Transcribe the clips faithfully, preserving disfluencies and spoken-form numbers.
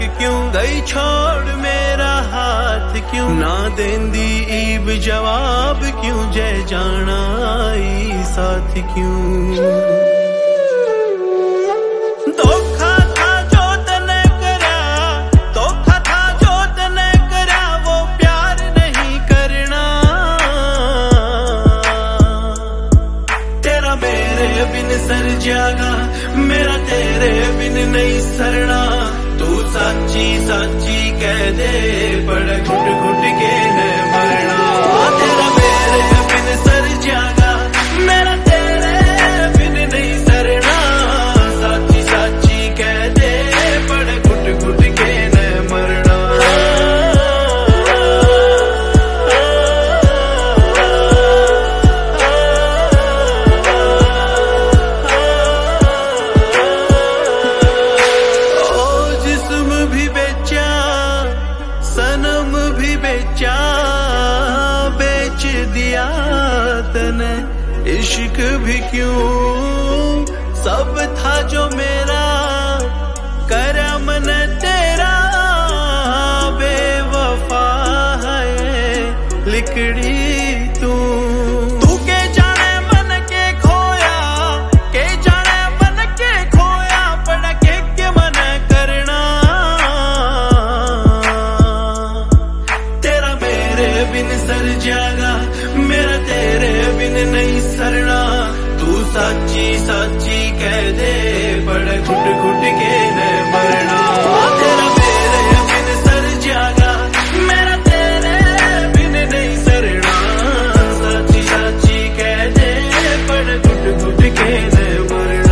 क्यों गई छोड़ मेरा हाथ क्यों ना देंदी ईब जवाब क्यों जय जाना आई साथ क्यों धोखा था जो तने करा धोखा था जो तने करा वो प्यार नहीं करना तेरा मेरे बिन सर जागा मेरा तेरे बिन नहीं सरना तू साची साची कह दे बड़ा घुट घुट के है मरना तेरा मेरे बिन सर जागा मेरा तेरे बिन नहीं सरना साची साची कह दे बड़ा घुट घुट के है मरना सनम भी बेचा बेच दिया तने इश्क भी क्यों सब था जो मेरा करम न तेरा बेवफा है लिकड़ी तू तू के जाने मन के खोया के जाने मन के खोया पड़ा के के मन करना बिन सर जागा मेरा तेरे बिन नहीं सरना तू साची साची कह दे बड़ा घुट घुट के है मरना तेरा मेरे बिन सर जागा मेरा तेरे बिन नहीं सरना साची साची कह दे बड़ा घुट घुट के है मरना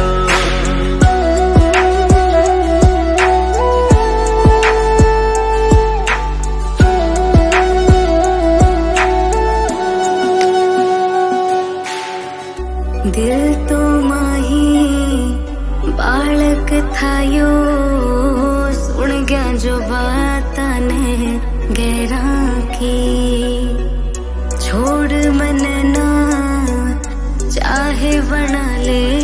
दिल तो माही बालक थायो सुन गया जो बात ने गहरा की छोड़ मन ना चाहे बना ले